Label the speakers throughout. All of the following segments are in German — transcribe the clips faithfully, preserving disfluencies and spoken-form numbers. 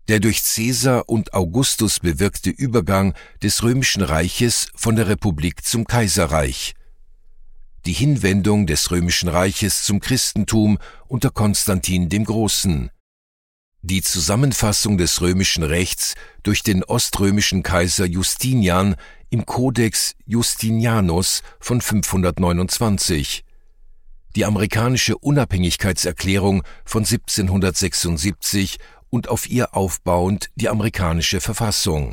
Speaker 1: Der durch Caesar und Augustus bewirkte Übergang des Römischen Reiches von der Republik zum Kaiserreich. Die Hinwendung des Römischen Reiches zum Christentum unter Konstantin dem Großen. Die Zusammenfassung des römischen Rechts durch den oströmischen Kaiser Justinian im Codex Justinianus von fünfhundertneunundzwanzig. Die amerikanische Unabhängigkeitserklärung von siebzehnhundertsechsundsiebzig und auf ihr aufbauend die amerikanische Verfassung.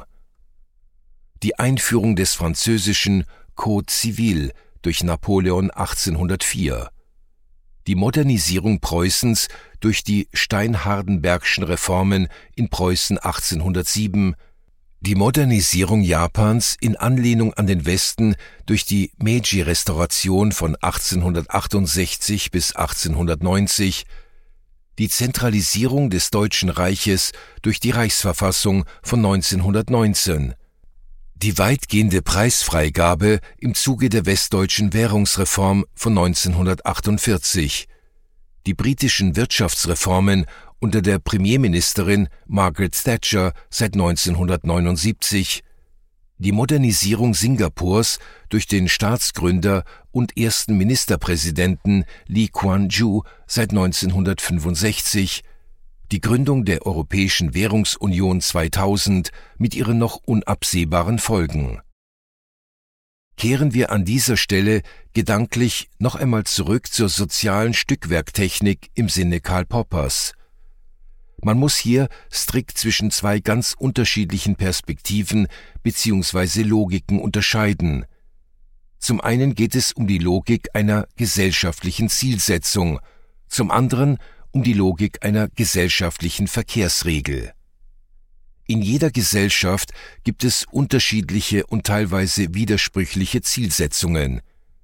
Speaker 1: Die Einführung des französischen Code Civil durch Napoleon achtzehnhundertvier. Die Modernisierung Preußens durch die Steinhardenbergschen Reformen in Preußen achtzehnhundertsieben, die Modernisierung Japans in Anlehnung an den Westen durch die Meiji-Restauration von achtzehnhundertachtundsechzig bis achtzehnhundertneunzig, die Zentralisierung des Deutschen Reiches durch die Reichsverfassung von neunzehnhundertneunzehn, die weitgehende Preisfreigabe im Zuge der westdeutschen Währungsreform von neunzehnhundertachtundvierzig, die britischen Wirtschaftsreformen unter der Premierministerin Margaret Thatcher seit neunzehnhundertneunundsiebzig, die Modernisierung Singapurs durch den Staatsgründer und ersten Ministerpräsidenten Lee Kuan Yew seit neunzehnhundertfünfundsechzig, die Gründung der Europäischen Währungsunion zweitausend mit ihren noch unabsehbaren Folgen. Kehren wir an dieser Stelle gedanklich noch einmal zurück zur sozialen Stückwerktechnik im Sinne Karl Poppers. Man muss hier strikt zwischen zwei ganz unterschiedlichen Perspektiven bzw. Logiken unterscheiden. Zum einen geht es um die Logik einer gesellschaftlichen Zielsetzung, zum anderen um die Logik einer gesellschaftlichen Verkehrsregel. In jeder Gesellschaft gibt es unterschiedliche und teilweise widersprüchliche Zielsetzungen.